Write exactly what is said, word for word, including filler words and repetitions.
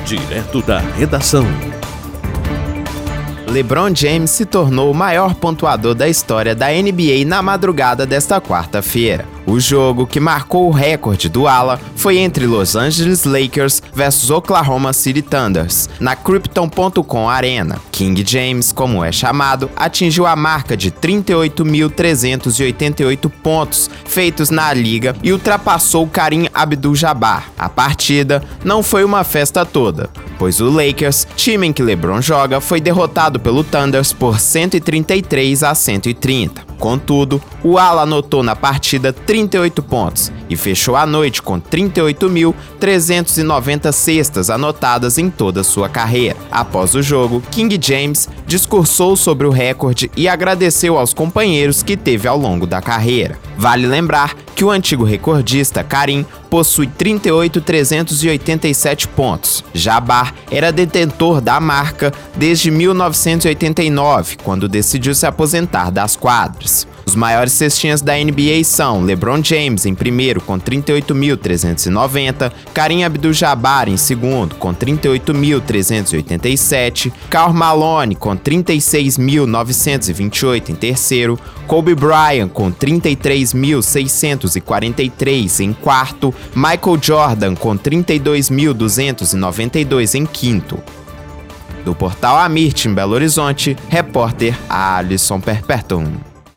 Direto da redação. LeBron James se tornou o maior pontuador da história da N B A na madrugada desta quarta-feira. O jogo, que marcou o recorde do ala, foi entre Los Angeles Lakers versus Oklahoma City Thunders, na Crypto ponto com Arena. King James, como é chamado, atingiu a marca de trinta e oito mil trezentos e oitenta e oito pontos feitos na liga e ultrapassou Kareem Abdul-Jabbar. A partida não foi uma festa toda, pois o Lakers, time em que LeBron joga, foi derrotado pelo Thunders por cento e trinta e três a cento e trinta. Contudo, o ala anotou na partida trinta e oito pontos e fechou a noite com trinta e oito mil trezentos e noventa cestas anotadas em toda sua carreira. Após o jogo, King James discursou sobre o recorde e agradeceu aos companheiros que teve ao longo da carreira. Vale lembrar que o antigo recordista Kareem possui trinta e oito mil trezentos e oitenta e sete pontos. Jabbar era detentor da marca desde mil novecentos e oitenta e nove, quando decidiu se aposentar das quadras. Os maiores cestinhas da N B A são LeBron James em primeiro com trinta e oito mil trezentos e noventa, Kareem Abdul-Jabbar em segundo com trinta e oito mil trezentos e oitenta e sete, Karl Malone com trinta e seis mil novecentos e vinte e oito em terceiro, Kobe Bryant com trinta e três mil seiscentos e quarenta e três em quarto, Michael Jordan com trinta e dois mil duzentos e noventa e dois em quinto. Do portal Amirte em Belo Horizonte, repórter Alisson Perpertum.